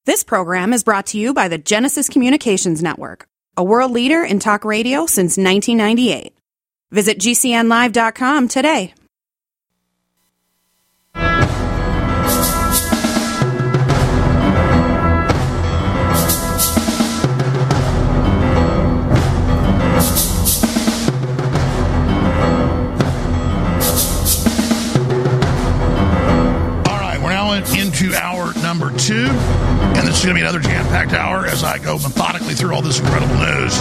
This program is brought to you by the Genesis Communications Network, a world leader in talk radio since 1998. Visit GCNlive.com today. Into hour number 2, and this is going to be another jam-packed hour as I go methodically through all this incredible news.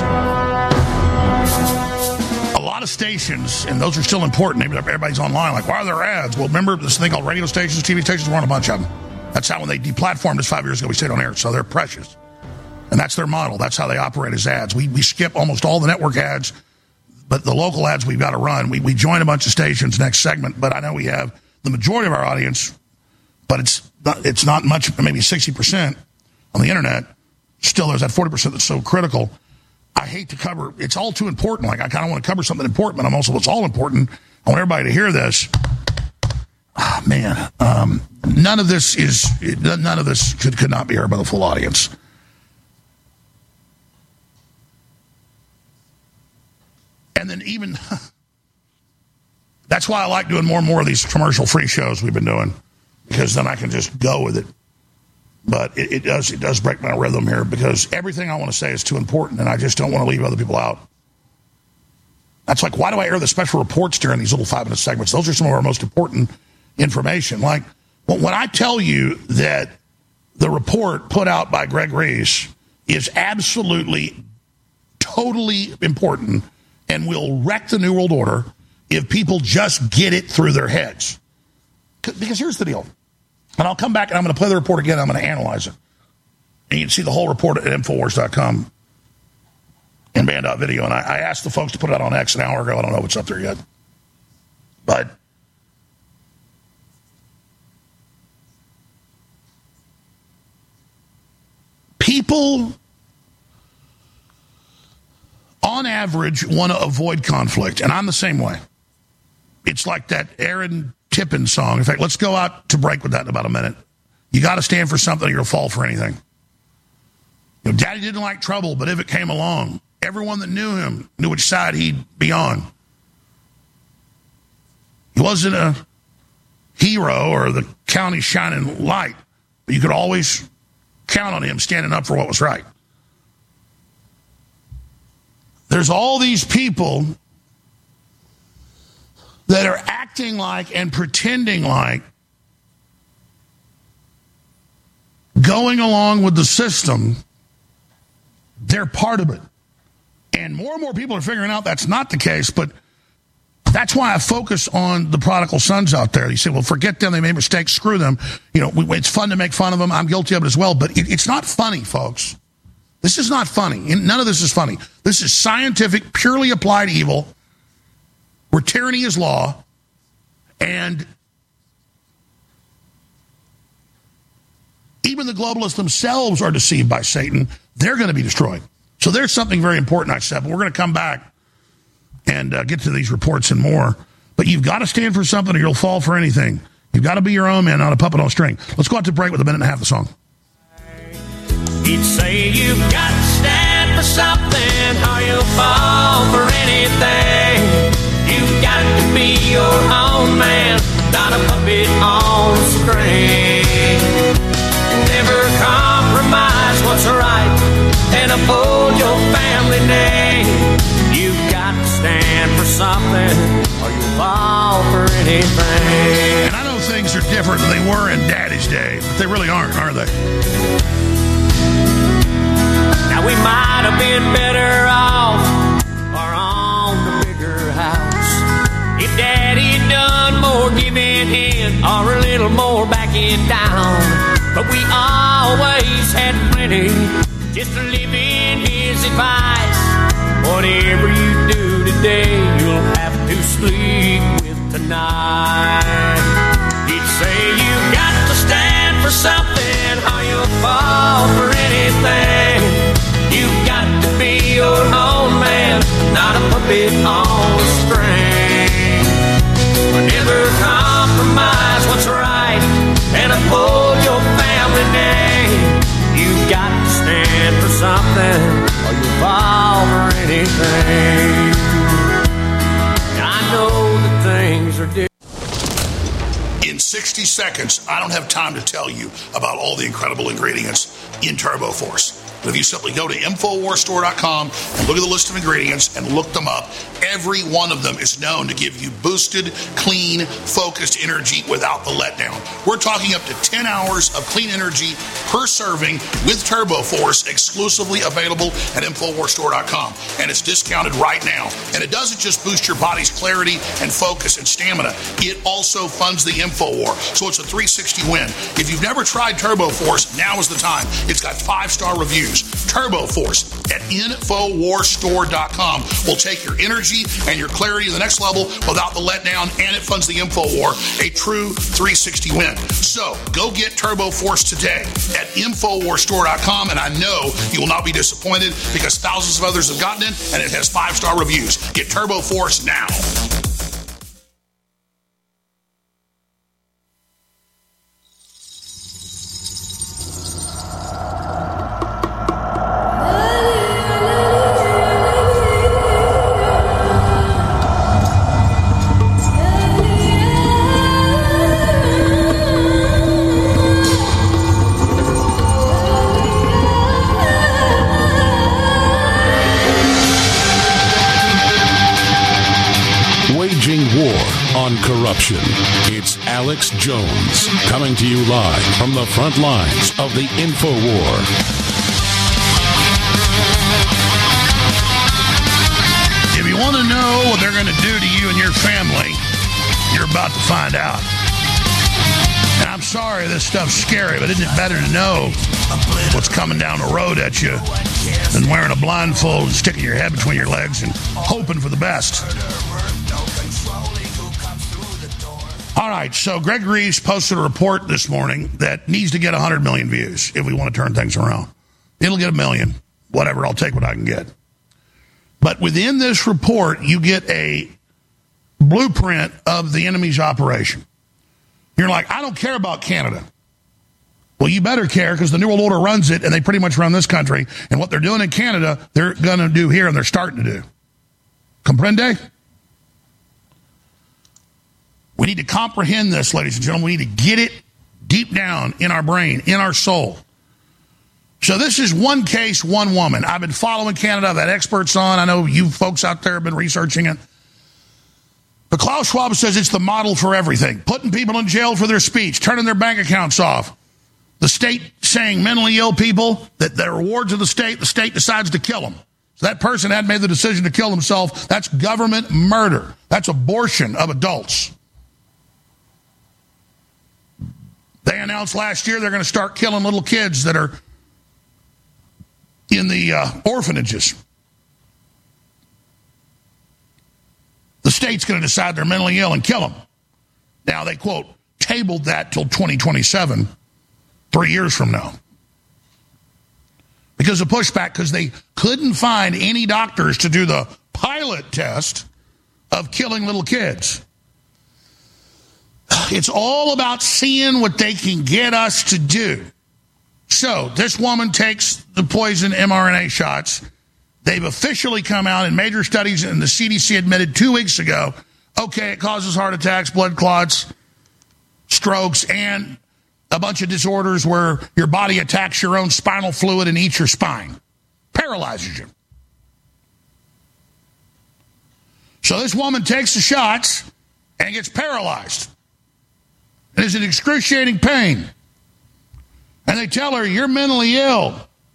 A lot of stations, and those are still important. Maybe everybody's online, like, why are there ads? Well, remember this thing called radio stations, TV stations? We're on a bunch of them. That's how when they deplatformed us 5 years ago, we stayed on air, so they're precious. And that's their model. That's how they operate as ads. We skip almost all the network ads, but the local ads we've got to run. We join a bunch of stations next segment, but I know we have the majority of our audience, but it's not much, maybe 60% on the internet. Still, there's that 40% that's so critical. I hate to cover, it's all too important. Like, I kind of want to cover something important, but I'm also, it's all important. I want everybody to hear this. Oh, man, none of this could not be heard by the full audience. And then even, that's why I like doing more and more of these commercial-free shows we've been doing, because then I can just go with it. But it does break my rhythm here, because everything I want to say is too important, and I just don't want to leave other people out. That's like, why do I air the special reports during these little 5-minute segments? Those are some of our most important information. Like, when I tell you that the report put out by Greg Reese is absolutely, totally important and will wreck the New World Order if people just get it through their heads. Because here's the deal. And I'll come back and I'm going to play the report again. I'm going to analyze it. And you can see the whole report at Infowars.com in band.video. And I asked the folks to put it out on X an hour ago. I don't know if it's up there yet. But people, on average, want to avoid conflict. And I'm the same way. It's like that Aaron Tippin song. In fact, let's go out to break with that in about a minute. You got to stand for something or you'll fall for anything. You know, Daddy didn't like trouble, but if it came along, everyone that knew him knew which side he'd be on. He wasn't a hero or the county's shining light, but you could always count on him standing up for what was right. There's all these people that are acting like and pretending like going along with the system, they're part of it. And more people are figuring out that's not the case, but that's why I focus on the prodigal sons out there. You say, well, forget them, they made mistakes, screw them. You know, it's fun to make fun of them. I'm guilty of it as well, but it's not funny, folks. This is not funny. None of this is funny. This is scientific, purely applied evil, where tyranny is law, and even the globalists themselves are deceived by Satan. They're going to be destroyed. So there's something very important I said, but we're going to come back and get to these reports and more. But you've got to stand for something or you'll fall for anything. You've got to be your own man, not a puppet on a string. Let's go out to break with a minute and a half of the song. He'd say you've got to stand for something or you'll fall for anything. You've got to be your own man, not a puppet on a string. Never compromise what's right and uphold your family name. You've got to stand for something or you'll fall for anything. And I know things are different than they were in Daddy's day, but they really aren't, are they? Now we might have been better off or on the bigger house if Daddy done more giving in or a little more backing down. But we always had plenty just to live in his advice. Whatever you do today, you'll have to sleep with tonight. He'd say you've got to stand for something or you'll fall for anything. You've got to be your own man, not a puppet on a string. Never compromise what's right and uphold your family name. You something or you fall for anything. I know that things are different. In 60 seconds, I don't have time to tell you about all the incredible ingredients in Turbo Force. But if you simply go to InfoWarsStore.com and look at the list of ingredients and look them up, every one of them is known to give you boosted, clean, focused energy without the letdown. We're talking up to 10 hours of clean energy per serving with Turbo Force, exclusively available at InfoWarsStore.com. And it's discounted right now. And it doesn't just boost your body's clarity and focus and stamina. It also funds the InfoWar. So it's a 360 win. If you've never tried Turbo Force, now is the time. It's got 5-star reviews. Turbo Force at InfoWarsStore.com will take your energy and your clarity to the next level without the letdown, and it funds the InfoWar, a true 360 win. So go get Turbo Force today at InfoWarsStore.com, and I know you will not be disappointed because thousands of others have gotten it, and it has 5-star reviews. Get Turbo Force now. Corruption. It's Alex Jones coming to you live from the front lines of the InfoWar. If you want to know what they're going to do to you and your family, you're about to find out. And I'm sorry this stuff's scary, but isn't it better to know what's coming down the road at you than wearing a blindfold and sticking your head between your legs and hoping for the best? All right, so Greg Reeves posted a report this morning that needs to get 100 million views if we want to turn things around. It'll get 1 million. Whatever, I'll take what I can get. But within this report, you get a blueprint of the enemy's operation. You're like, I don't care about Canada. Well, you better care because the New World Order runs it, and they pretty much run this country. And what they're doing in Canada, they're going to do here, and they're starting to do. Comprende? We need to comprehend this, ladies and gentlemen. We need to get it deep down in our brain, in our soul. So this is one case, one woman. I've been following Canada. I've had experts on. I know you folks out there have been researching it. But Klaus Schwab says it's the model for everything. Putting people in jail for their speech, turning their bank accounts off. The state saying mentally ill people, that they're rewards of the state decides to kill them. So that person had made the decision to kill himself. That's government murder. That's abortion of adults. They announced last year they're going to start killing little kids that are in the orphanages. The state's going to decide they're mentally ill and kill them. Now, they, quote, tabled that till 2027, 3 years from now. Because of pushback, because they couldn't find any doctors to do the pilot test of killing little kids. It's all about seeing what they can get us to do. So this woman takes the poison mRNA shots. They've officially come out in major studies, and the CDC admitted 2 weeks ago, okay, it causes heart attacks, blood clots, strokes, and a bunch of disorders where your body attacks your own spinal fluid and eats your spine. Paralyzes you. So this woman takes the shots and gets paralyzed. And is in excruciating pain. And they tell her, you're mentally ill.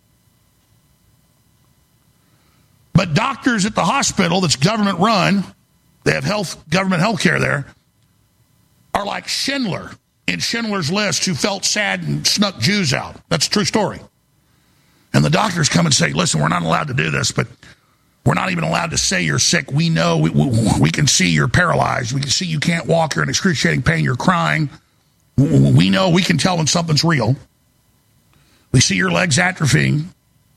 But doctors at the hospital that's government run, they have government health care there, are like Schindler in Schindler's List, who felt sad and snuck Jews out. That's a true story. And the doctors come and say, listen, we're not allowed to do this, but we're not even allowed to say you're sick. We know, we can see you're paralyzed. We can see you can't walk. You're in excruciating pain. You're crying. We know, we can tell when something's real. We see your legs atrophying.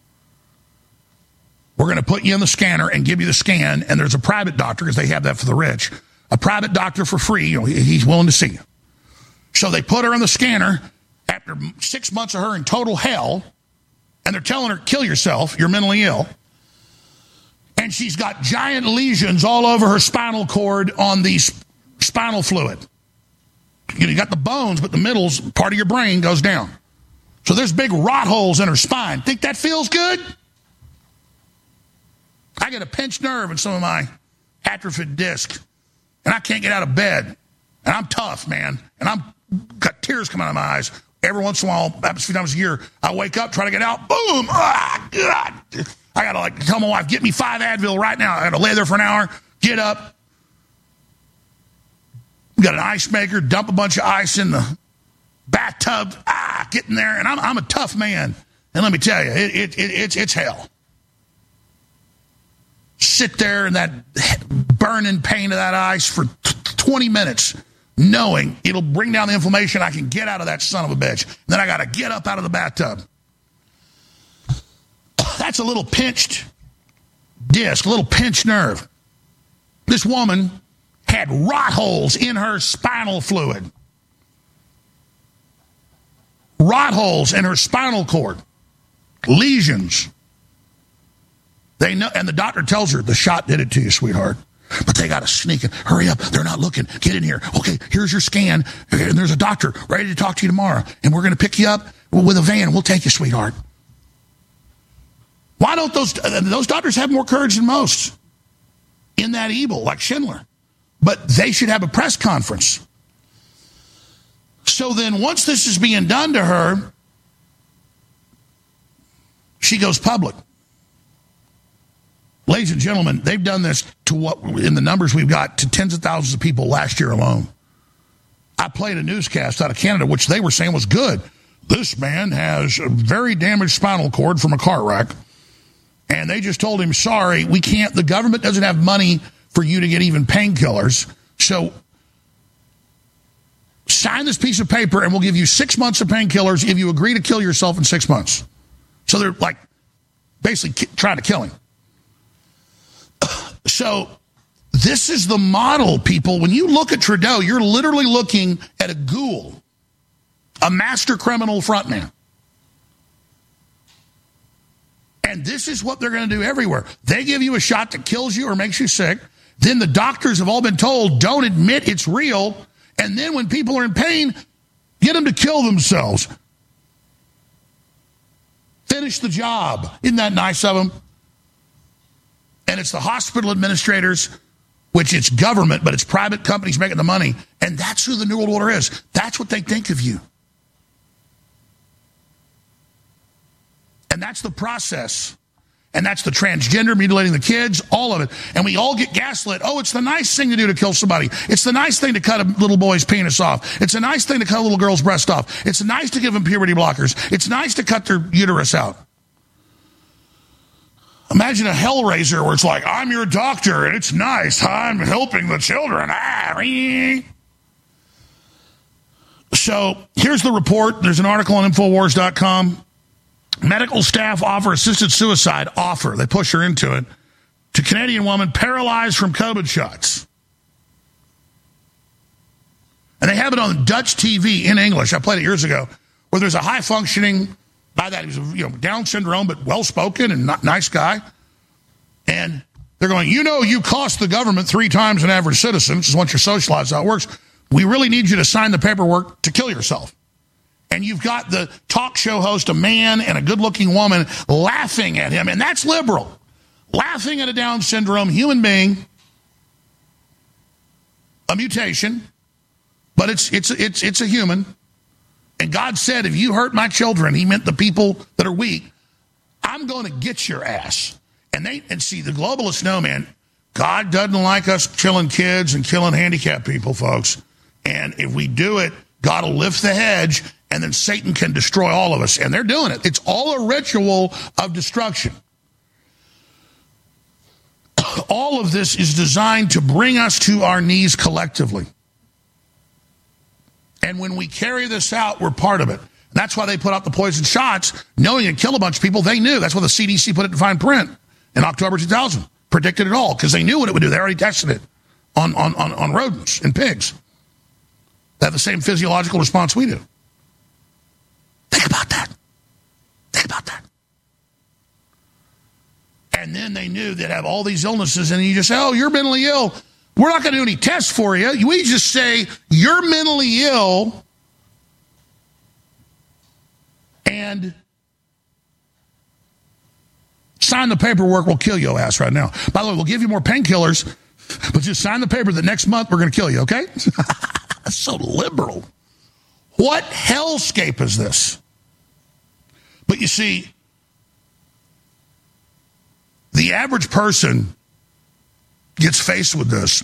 We're going to put you in the scanner and give you the scan, and there's a private doctor, because they have that for the rich, a private doctor for free. You know, he's willing to see you. So they put her in the scanner after 6 months of her in total hell, and they're telling her, kill yourself, you're mentally ill. And she's got giant lesions all over her spinal cord on the spinal fluid. You got the bones, but the middle part of your brain goes down. So there's big rot holes in her spine. Think that feels good? I get a pinched nerve in some of my atrophied disc, and I can't get out of bed. And I'm tough, man. And I'm got tears coming out of my eyes. Every once in a while, happens a few times a year, I wake up, try to get out, boom! Ah, God. I got to tell my wife, get me 5 Advil right now. I got to lay there for an hour, get up. Got an ice maker, dump a bunch of ice in the bathtub, get in there. And I'm a tough man. And let me tell you, it's hell. Sit there in that burning pain of that ice for 20 minutes, knowing it'll bring down the inflammation. I can get out of that son of a bitch. Then I got to get up out of the bathtub. That's a little pinched disc, a little pinched nerve. This woman had rot holes in her spinal fluid. Rot holes in her spinal cord. Lesions. They know, and the doctor tells her, the shot did it to you, sweetheart. But they got to sneak in. Hurry up. They're not looking. Get in here. Okay, here's your scan. And there's a doctor ready to talk to you tomorrow. And we're going to pick you up with a van. We'll take you, sweetheart. Why don't those doctors have more courage than most in that evil, like Schindler? But they should have a press conference. So then once this is being done to her, she goes public. Ladies and gentlemen, they've done this to what, in the numbers we've got, to tens of thousands of people last year alone. I played a newscast out of Canada, which they were saying was good. This man has a very damaged spinal cord from a car wreck. And they just told him, sorry, we can't, the government doesn't have money for you to get even painkillers. So sign this piece of paper and we'll give you 6 months of painkillers if you agree to kill yourself in 6 months. So they're like basically trying to kill him. So this is the model, people. When you look at Trudeau, you're literally looking at a ghoul, a master criminal frontman. And this is what they're going to do everywhere. They give you a shot that kills you or makes you sick. Then the doctors have all been told, don't admit it's real. And then when people are in pain, get them to kill themselves. Finish the job. Isn't that nice of them? And it's the hospital administrators, which it's government, but it's private companies making the money. And that's who the New World Order is. That's what they think of you. And that's the process. And that's the transgender, mutilating the kids, all of it. And we all get gaslit. Oh, it's the nice thing to do to kill somebody. It's the nice thing to cut a little boy's penis off. It's a nice thing to cut a little girl's breast off. It's nice to give them puberty blockers. It's nice to cut their uterus out. Imagine a Hellraiser where it's like, I'm your doctor, and it's nice. I'm helping the children. So here's the report. There's an article on Infowars.com. Medical staff offer assisted suicide. They push her into it. To Canadian woman paralyzed from COVID shots. And they have it on Dutch TV in English. I played it years ago. Where there's a high-functioning, by that he was Down syndrome, but well-spoken and nice guy. And they're going, you cost the government 3 times an average citizen. This is once you're socialized how it works. We really need you to sign the paperwork to kill yourself. And you've got the talk show host, a man and a good-looking woman, laughing at him. And that's liberal. Laughing at a Down syndrome human being. A mutation. But it's a human. And God said, if you hurt my children, he meant the people that are weak, I'm going to get your ass. And see, the globalists know, man, God doesn't like us killing kids and killing handicapped people, folks. And if we do it, God will lift the hedge, and then Satan can destroy all of us. And they're doing it. It's all a ritual of destruction. All of this is designed to bring us to our knees collectively. And when we carry this out, we're part of it. That's why they put out the poison shots, knowing it'd kill a bunch of people. They knew. That's why the CDC put it in fine print in October 2000. Predicted it all, because they knew what it would do. They already tested it on rodents and pigs. They have the same physiological response we do. Think about that. Think about that. And then they knew they'd have all these illnesses, and you just say, oh, you're mentally ill. We're not going to do any tests for you. We just say, you're mentally ill, and sign the paperwork, we'll kill your ass right now. By the way, we'll give you more painkillers, but just sign the paper that next month we're going to kill you, okay? That's so liberal. What hellscape is this? But you see, the average person gets faced with this,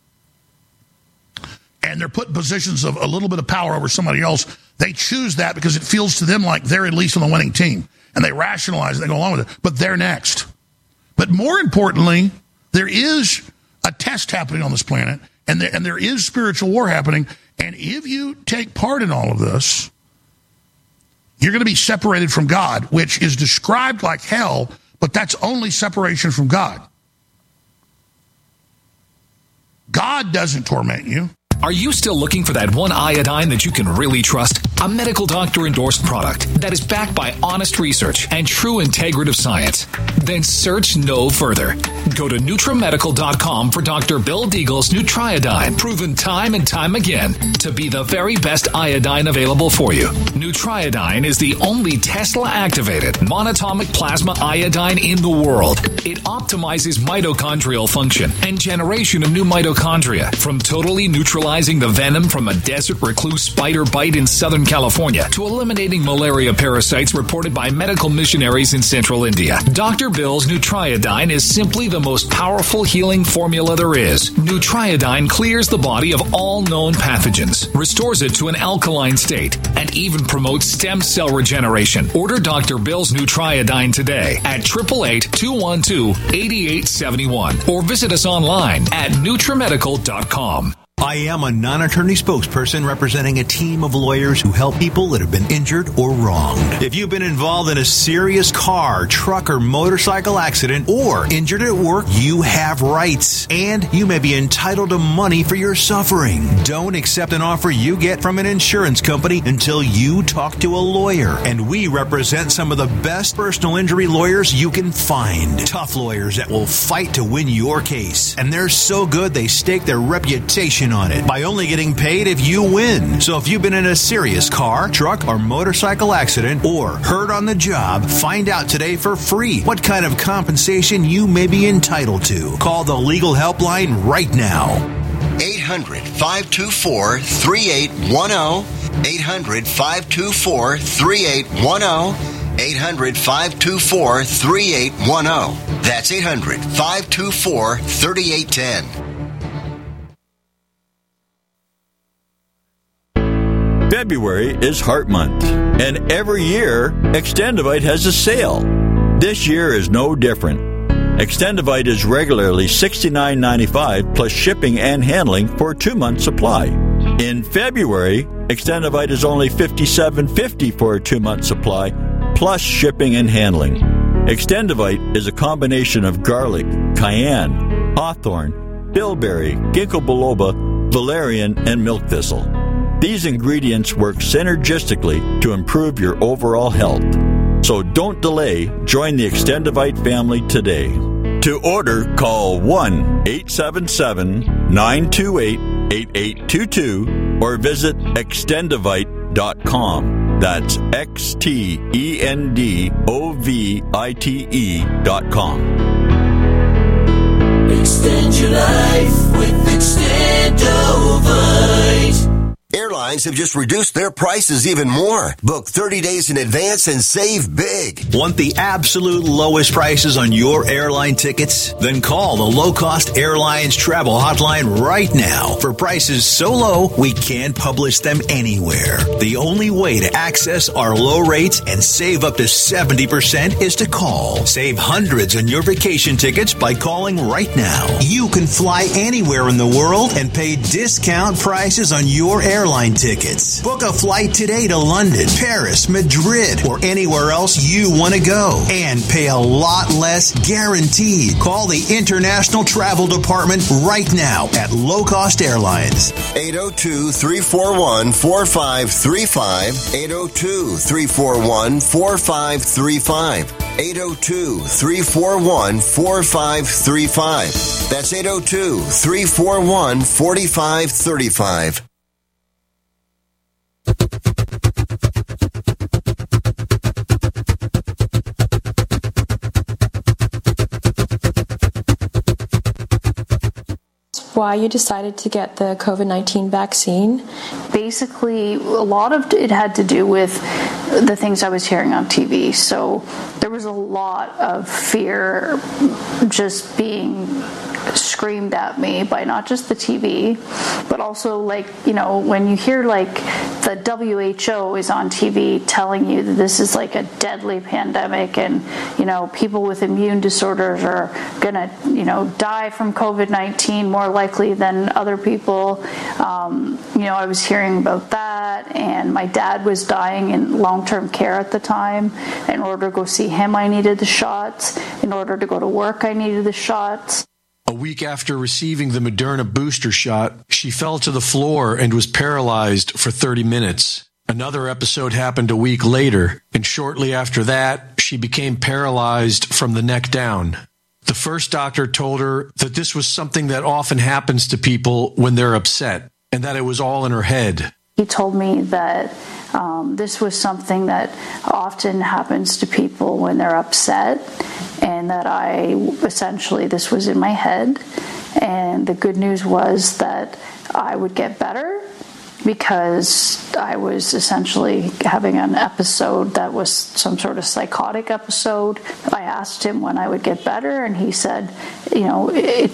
and they're put in positions of a little bit of power over somebody else. They choose that because it feels to them like they're at least on the winning team, and they rationalize it, they go along with it, but they're next. But more importantly, there is a test happening on this planet, and there is spiritual war happening, and if you take part in all of this, you're going to be separated from God, which is described like hell, but that's only separation from God. God doesn't torment you. Are you still looking for that one iodine that you can really trust? A medical doctor-endorsed product that is backed by honest research and true integrative science? Then search no further. Go to NutriMedical.com for Dr. Bill Deagle's Nutriodine, proven time and time again to be the very best iodine available for you. Nutriodine is the only Tesla-activated monatomic plasma iodine in the world. It optimizes mitochondrial function and generation of new mitochondria from totally neutralizing the venom from a desert recluse spider bite in Southern California to eliminating malaria parasites reported by medical missionaries in central India. Dr. Bill's Nutriodine is simply the most powerful healing formula there is. Nutriodine clears the body of all known pathogens, restores it to an alkaline state, and even promotes stem cell regeneration. Order Dr. Bill's Nutriodine today at 888-212-8871 or visit us online at NutriMedical.com. I am a non-attorney spokesperson representing a team of lawyers who help people that have been injured or wronged. If you've been involved in a serious car, truck, or motorcycle accident or injured at work, you have rights, and you may be entitled to money for your suffering. Don't accept an offer you get from an insurance company until you talk to a lawyer. And we represent some of the best personal injury lawyers you can find. Tough lawyers that will fight to win your case. And they're so good they stake their reputation on it by only getting paid if you win. So if you've been in a serious car, truck, or motorcycle accident or hurt on the job, find out today for free what kind of compensation you may be entitled to. Call the legal helpline right now. 800-524-3810. 800-524-3810. 800-524-3810. That's 800-524-3810. February is Heart Month, and every year, Extendivite has a sale. This year is no different. Extendivite is regularly $69.95 plus shipping and handling for a 2-month supply. In February, Extendivite is only $57.50 for a 2-month supply plus shipping and handling. Extendivite is a combination of garlic, cayenne, hawthorn, bilberry, ginkgo biloba, valerian, and milk thistle. These ingredients work synergistically to improve your overall health. So don't delay. Join the Extendivite family today. To order, call 1-877-928-8822 or visit Extendivite.com. That's XTENDOVITE.com. Extend your life with Extendovite. Airlines have just reduced their prices even more. Book 30 days in advance and save big. Want the absolute lowest prices on your airline tickets? Then call the Low Cost Airlines Travel Hotline right now for prices so low we can't publish them anywhere. The only way to access our low rates and save up to 70% is to call. Save hundreds on your vacation tickets by calling right now. You can fly anywhere in the world and pay discount prices on your airline tickets. Book a flight today to London, Paris, Madrid, or anywhere else you want to go and pay a lot less guaranteed. Call the International Travel Department right now at Low Cost Airlines. 802-341-4535. 802-341-4535. 802-341-4535. That's 802-341-4535. Why you decided to get the COVID-19 vaccine? Basically, a lot of it had to do with the things I was hearing on TV. So there was a lot of fear just being screamed at me by not just the TV, but also, like, you know, when you hear like the WHO is on TV telling you that this is like a deadly pandemic and, you know, people with immune disorders are gonna, you know, die from COVID-19 more likely than other people. You know, I was hearing about that, and my dad was dying in long-term care at the time. In order to go see him, I needed the shots. In order to go to work, I needed the shots. A week after receiving the Moderna booster shot, she fell to the floor and was paralyzed for 30 minutes. Another episode happened a week later, and shortly after that, she became paralyzed from the neck down. The first doctor told her that this was something that often happens to people when they're upset, and that it was all in her head. He told me that this was something that often happens to people when they're upset, and that this was in my head. And the good news was that I would get better, because I was essentially having an episode that was some sort of psychotic episode. I asked him when I would get better, and he said, you know,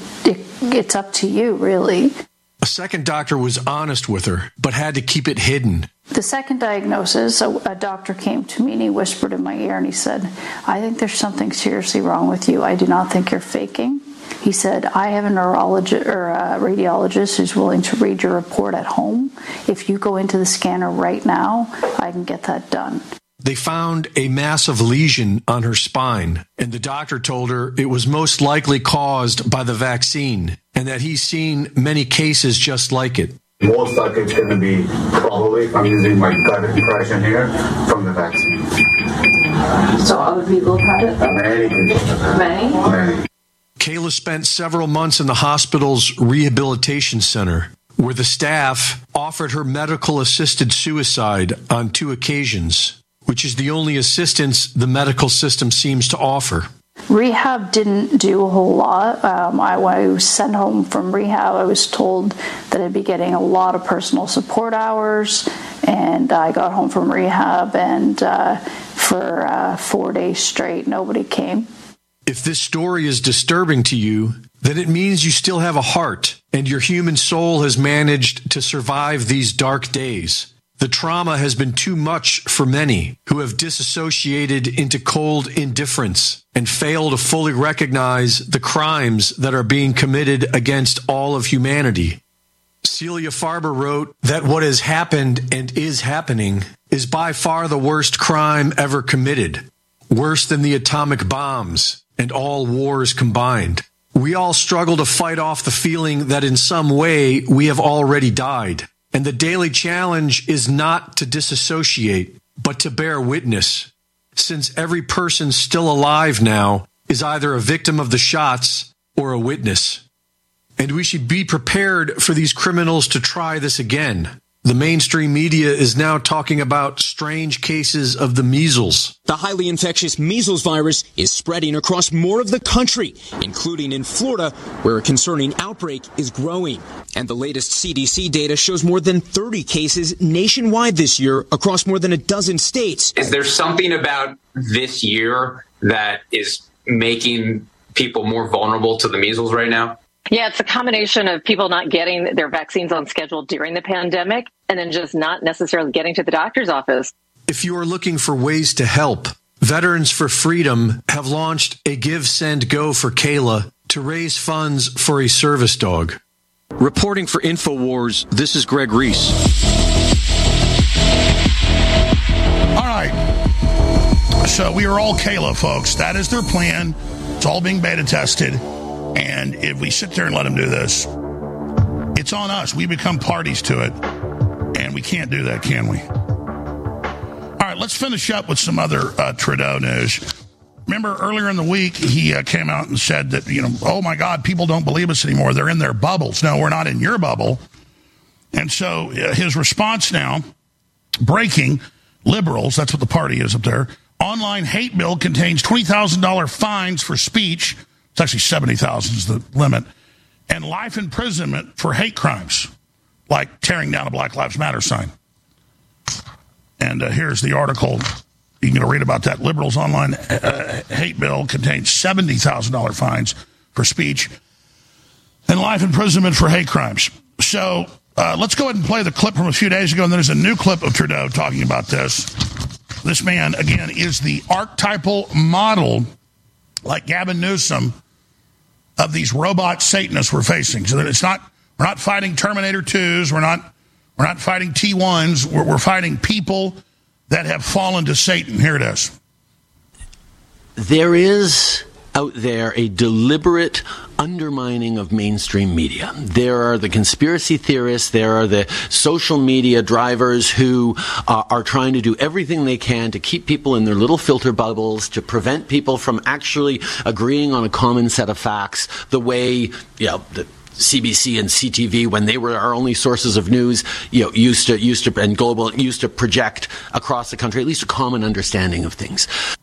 it's up to you, really. A second doctor was honest with her, but had to keep it hidden. The second diagnosis, a doctor came to me and he whispered in my ear and he said, I think there's something seriously wrong with you. I do not think you're faking. He said, I have a neurologist or a radiologist who's willing to read your report at home. If you go into the scanner right now, I can get that done. They found a massive lesion on her spine, and the doctor told her it was most likely caused by the vaccine, and that he's seen many cases just like it. Most likely it's going to be probably, if I'm using my gut impression here, from the vaccine. So other people have had it? Many people. Many? Kayla spent several months in the hospital's rehabilitation center, where the staff offered her medical-assisted suicide on 2 occasions, which is the only assistance the medical system seems to offer. Rehab didn't do a whole lot. When I was sent home from rehab, I was told that I'd be getting a lot of personal support hours, and I got home from rehab, and for 4 days straight, nobody came. If this story is disturbing to you, then it means you still have a heart, and your human soul has managed to survive these dark days. The trauma has been too much for many who have disassociated into cold indifference and fail to fully recognize the crimes that are being committed against all of humanity. Celia Farber wrote that what has happened and is happening is by far the worst crime ever committed, worse than the atomic bombs and all wars combined. We all struggle to fight off the feeling that in some way we have already died. And the daily challenge is not to disassociate, but to bear witness, since every person still alive now is either a victim of the shots or a witness. And we should be prepared for these criminals to try this again. The mainstream media is now talking about strange cases of the measles. The highly infectious measles virus is spreading across more of the country, including in Florida, where a concerning outbreak is growing. And the latest CDC data shows more than 30 cases nationwide this year across more than a dozen states. Is there something about this year that is making people more vulnerable to the measles right now? Yeah, it's a combination of people not getting their vaccines on schedule during the pandemic and then just not necessarily getting to the doctor's office. If you are looking for ways to help, Veterans for Freedom have launched a Give, Send, Go for Kayla to raise funds for a service dog. Reporting for InfoWars, this is Greg Reese. All right. So we are all Kayla, folks. That is their plan. It's all being beta tested. And if we sit there and let them do this, it's on us. We become parties to it. And we can't do that, can we? All right, let's finish up with some other Trudeau news. Remember earlier in the week, he came out and said that, oh my God, people don't believe us anymore. They're in their bubbles. No, we're not in your bubble. And so his response now, breaking liberals, that's what the party is up there. Online hate bill contains $20,000 fines for speech. It's actually $70,000 is the limit. And life imprisonment for hate crimes, like tearing down a Black Lives Matter sign. And here's the article. You can read about that. Liberals' online hate bill contains $70,000 fines for speech and life imprisonment for hate crimes. So let's go ahead and play the clip from a few days ago. And there's a new clip of Trudeau talking about this. This man, again, is the archetypal model, like Gavin Newsom, of these robot Satanists we're facing. So that we're not fighting Terminator 2s. We're not fighting T1s. We're fighting people that have fallen to Satan. Here it is. There is out there a deliberate undermining of mainstream media. There are the conspiracy theorists, there are the social media drivers who are trying to do everything they can to keep people in their little filter bubbles, to prevent people from actually agreeing on a common set of facts, the way, the CBC and CTV, when they were our only sources of news, used to project across the country at least a common understanding of things.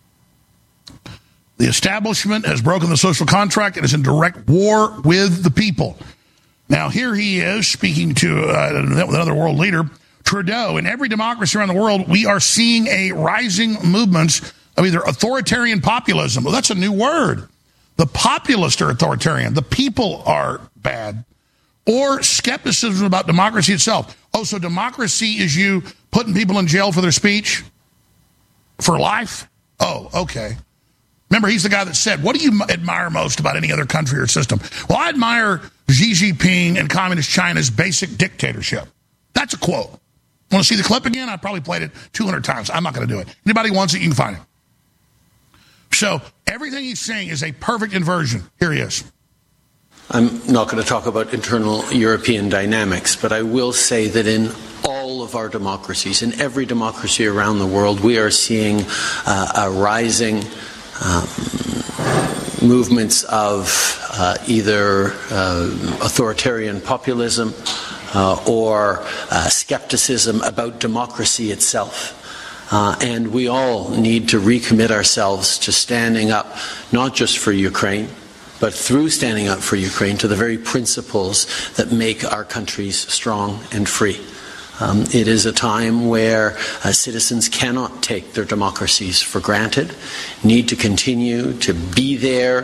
The establishment has broken the social contract and is in direct war with the people. Now, here he is speaking to another world leader, Trudeau. In every democracy around the world, we are seeing a rising movements of either authoritarian populism. Well, that's a new word. The populists are authoritarian. The people are bad. Or skepticism about democracy itself. Oh, so democracy is you putting people in jail for their speech? For life? Oh, okay. Remember, he's the guy that said, what do you admire most about any other country or system? Well, I admire Xi Jinping and Communist China's basic dictatorship. That's a quote. Want to see the clip again? I probably played it 200 times. I'm not going to do it. Anybody wants it, you can find it. So everything he's saying is a perfect inversion. Here he is. I'm not going to talk about internal European dynamics, but I will say that in all of our democracies, in every democracy around the world, we are seeing a rising movements of either authoritarian populism or skepticism about democracy itself. And we all need to recommit ourselves to standing up, not just for Ukraine, but through standing up for Ukraine, to the very principles that make our countries strong and free. It is a time where citizens cannot take their democracies for granted, need to continue to be there,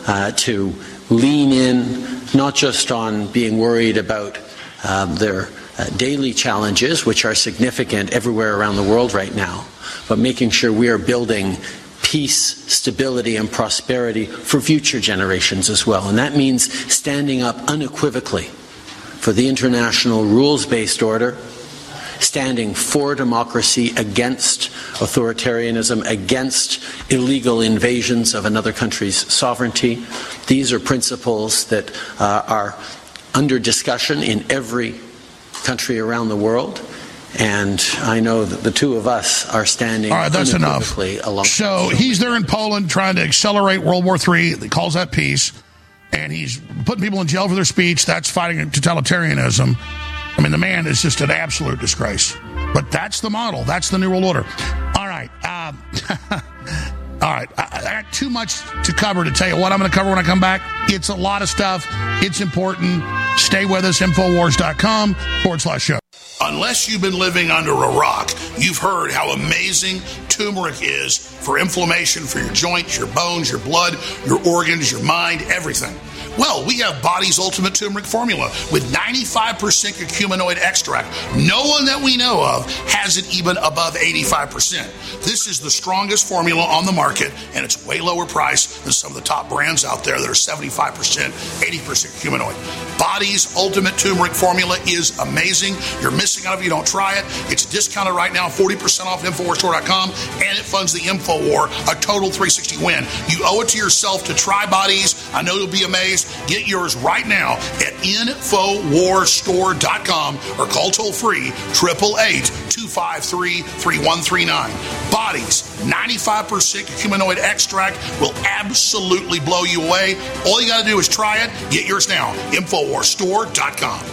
to lean in, not just on being worried about their daily challenges, which are significant everywhere around the world right now, but making sure we are building peace, stability, and prosperity for future generations as well. And that means standing up unequivocally for the international rules-based order, standing for democracy against authoritarianism, against illegal invasions of another country's sovereignty. These are principles that are under discussion in every country around the world. And I know that the two of us are standing. All right, that's enough. So he's there in Poland trying to accelerate World War III. He calls that peace. And he's putting people in jail for their speech. That's fighting totalitarianism. I mean, the man is just an absolute disgrace. But that's the model. That's the New World Order. All right. All right. I got too much to cover to tell you what I'm going to cover when I come back. It's a lot of stuff. It's important. Stay with us. Infowars.com/show. Unless you've been living under a rock, you've heard how amazing turmeric is for inflammation, for your joints, your bones, your blood, your organs, your mind, everything. Well, we have Body's Ultimate Turmeric Formula with 95% curcuminoid extract. No one that we know of has it even above 85%. This is the strongest formula on the market, and it's way lower price than some of the top brands out there that are 75%, 80% curcuminoid. Body's Ultimate Turmeric Formula is amazing. You're missing out if you don't try it. It's discounted right now, 40% off at InfoWarsStore.com, and it funds the InfoWar, a total 360 win. You owe it to yourself to try Body's. I know you'll be amazed. Bodies. Get yours right now at InfoWarsStore.com or call toll-free 888-253-3139. Bodies, 95% humanoid extract will absolutely blow you away. All you got to do is try it. Get yours now. InfoWarsStore.com.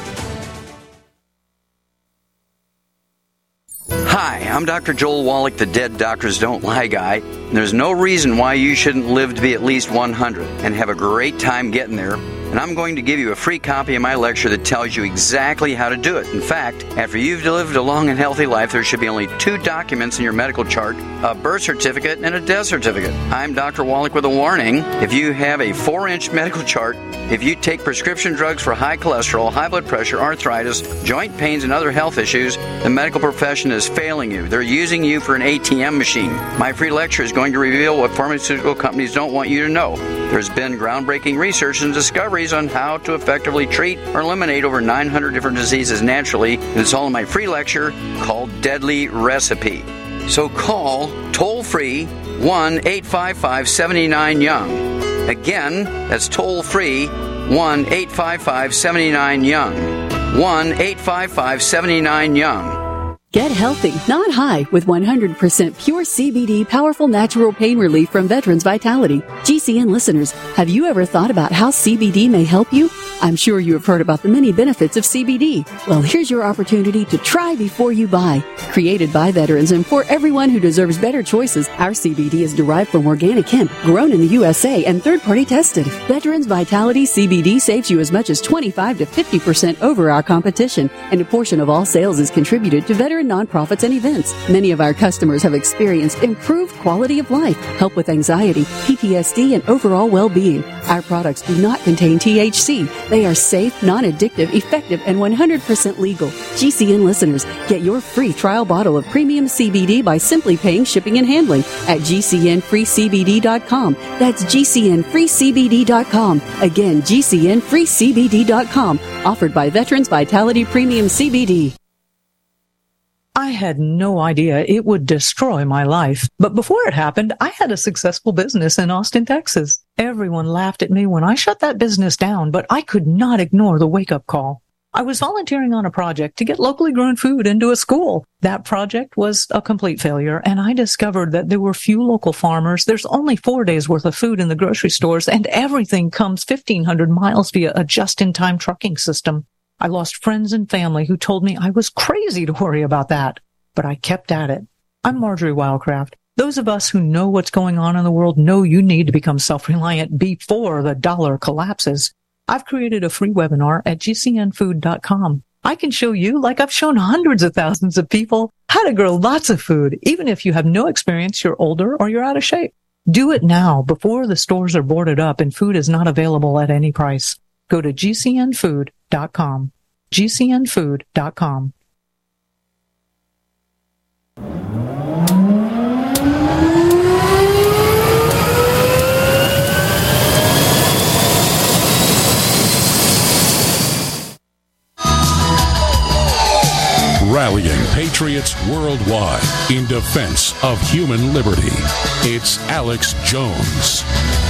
Hi, I'm Dr. Joel Wallach, the Dead Doctors Don't Lie guy. There's no reason why you shouldn't live to be at least 100 and have a great time getting there. And I'm going to give you a free copy of my lecture that tells you exactly how to do it. In fact, after you've lived a long and healthy life, there should be only 2 documents in your medical chart, a birth certificate and a death certificate. I'm Dr. Wallach with a warning. If you have a 4-inch medical chart, if you take prescription drugs for high cholesterol, high blood pressure, arthritis, joint pains, and other health issues, the medical profession is failing you. They're using you for an ATM machine. My free lecture is going to reveal what pharmaceutical companies don't want you to know. There's been groundbreaking research and discoveries on how to effectively treat or eliminate over 900 different diseases naturally. And it's all in my free lecture called Deadly Recipe. So call toll-free 1-855-79-YOUNG. Again, that's toll-free 1-855-79-YOUNG. 1-855-79-YOUNG. Get healthy, not high, with 100% pure CBD powerful natural pain relief from Veterans Vitality. GCN listeners, have you ever thought about how CBD may help you? I'm sure you have heard about the many benefits of CBD. Well, here's your opportunity to try before you buy. Created by veterans and for everyone who deserves better choices, our CBD is derived from organic hemp, grown in the USA, and third-party tested. Veterans Vitality CBD saves you as much as 25 to 50% over our competition, and a portion of all sales is contributed to veteran nonprofits and events. Many of our customers have experienced improved quality of life, help with anxiety, PTSD, and overall well-being. Our products do not contain THC. They are safe, non-addictive, effective, and 100% legal. GCN listeners, get your free trial bottle of premium CBD by simply paying shipping and handling at GCNFreeCBD.com. That's GCNFreeCBD.com. Again, GCNFreeCBD.com. Offered by Veterans Vitality Premium CBD. I had no idea it would destroy my life. But before it happened, I had a successful business in Austin, Texas. Everyone laughed at me when I shut that business down, but I could not ignore the wake-up call. I was volunteering on a project to get locally grown food into a school. That project was a complete failure, and I discovered that there were few local farmers. There's only 4 days worth of food in the grocery stores, and everything comes 1,500 miles via a just-in-time trucking system. I lost friends and family who told me I was crazy to worry about that, but I kept at it. I'm Marjorie Wildcraft. Those of us who know what's going on in the world know you need to become self-reliant before the dollar collapses. I've created a free webinar at GCNfood.com. I can show you, like I've shown hundreds of thousands of people, how to grow lots of food, even if you have no experience, you're older, or you're out of shape. Do it now before the stores are boarded up and food is not available at any price. Go to GCNfood.com. GCNfood.com. Rallying patriots worldwide in defense of human liberty. It's Alex Jones.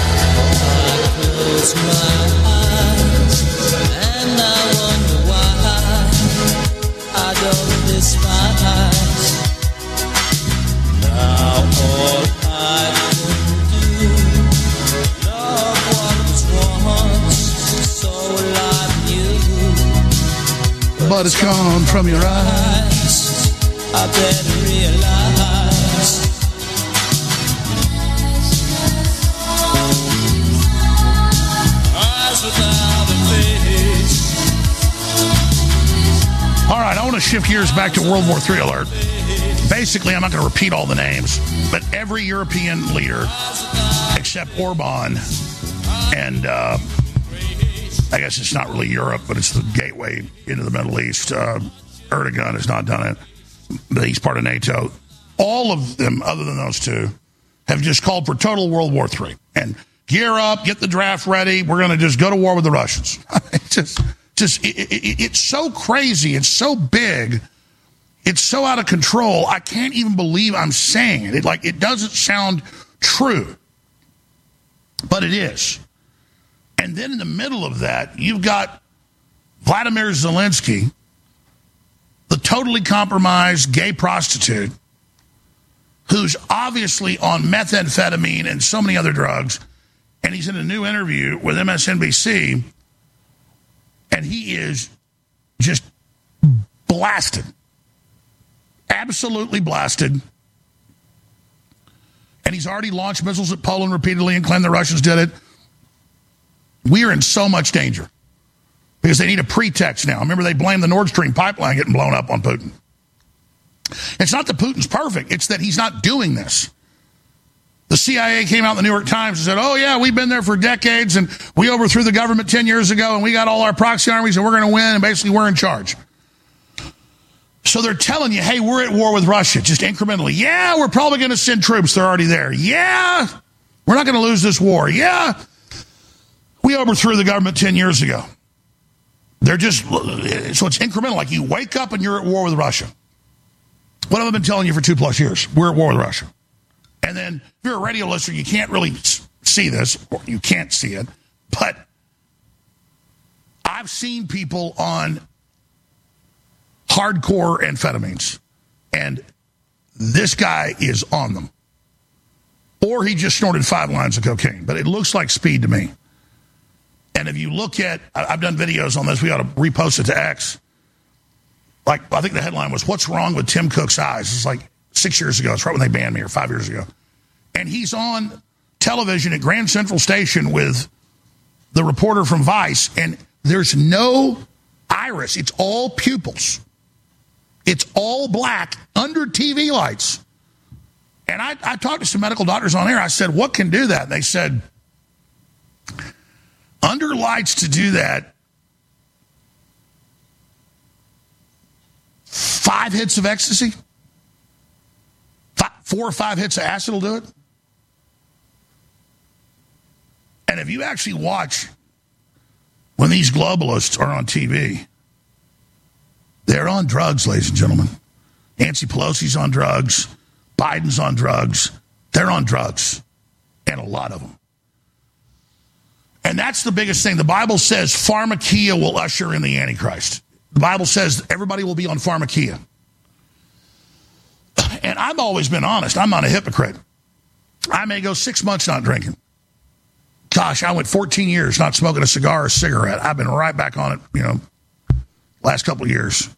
And I wonder why I don't despise. Now all I can do, love what was once so like you. But it's gone from your eyes. I better realize. Eyes without a face. All right, I want to shift gears back to World War III alert. Basically, I'm not going to repeat all the names, but every European leader except Orban and I guess it's not really Europe, but it's the gateway into the Middle East. Erdogan has not done it, but he's part of NATO. All of them, other than those two, have just called for total World War III. And gear up, get the draft ready. We're going to just go to war with the Russians. It's so crazy. It's so big. It's so out of control. I can't even believe I'm saying it. It doesn't sound true, but it is. And then in the middle of that, you've got Vladimir Zelensky, the totally compromised gay prostitute, who's obviously on methamphetamine and so many other drugs, and he's in a new interview with MSNBC, and he is just blasted. Absolutely blasted. And he's already launched missiles at Poland repeatedly and claimed the Russians did it. We are in so much danger because they need a pretext now. Remember, they blame the Nord Stream pipeline getting blown up on Putin. It's not that Putin's perfect. It's that he's not doing this. The CIA came out in the New York Times and said, oh, yeah, we've been there for decades, and we overthrew the government 10 years ago, and we got all our proxy armies, and we're going to win, and basically we're in charge. So they're telling you, hey, we're at war with Russia, just incrementally. Yeah, we're probably going to send troops. They're already there. Yeah, we're not going to lose this war. Yeah, we overthrew the government 10 years ago. They're just, so it's incremental. Like you wake up and you're at war with Russia. What have I been telling you for 2+ years? We're at war with Russia. And then if you're a radio listener, you can't really see this, or you can't see it, but I've seen people on hardcore amphetamines, and this guy is on them. Or he just snorted 5 lines of cocaine, but it looks like speed to me. And if you look at, I've done videos on this, we ought to repost it to X. Like, I think the headline was, what's wrong with Tim Cook's eyes? It's like 6 years ago. It's right when they banned me, or 5 years ago. And he's on television at Grand Central Station with the reporter from Vice, and there's no iris. It's all pupils. It's all black under TV lights. And I talked to some medical doctors on air. I said, what can do that? And they said, under lights to do that, 5 hits of ecstasy, 4 or 5 hits of acid will do it. And if you actually watch when these globalists are on TV, they're on drugs, ladies and gentlemen. Nancy Pelosi's on drugs. Biden's on drugs. They're on drugs. And a lot of them. And that's the biggest thing. The Bible says pharmakia will usher in the Antichrist. The Bible says everybody will be on pharmakia. And I've always been honest. I'm not a hypocrite. I may go 6 months not drinking. Gosh, I went 14 years not smoking a cigar or a cigarette. I've been right back on it, last couple of years.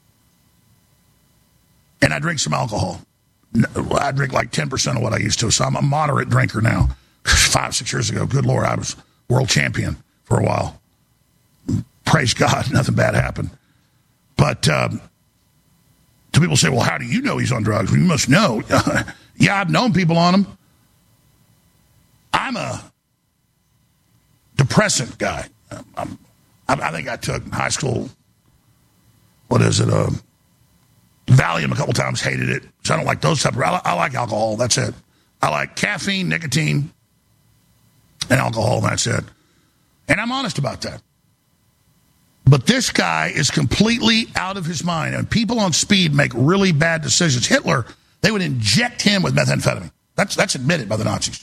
And I drink some alcohol. I drink like 10% of what I used to, so I'm a moderate drinker now. 5-6 years ago, good Lord, I was world champion for a while. Praise God, nothing bad happened. But to people say, well, how do you know he's on drugs? Well, you must know. Yeah, I've known people on them. I'm a depressant guy. I think I took in high school, Valium a couple times, hated it. So I don't like those type of, I like alcohol, that's it. I like caffeine, nicotine, and alcohol, that's it. And I'm honest about that. But this guy is completely out of his mind. And people on speed make really bad decisions. Hitler, they would inject him with methamphetamine. That's admitted by the Nazis.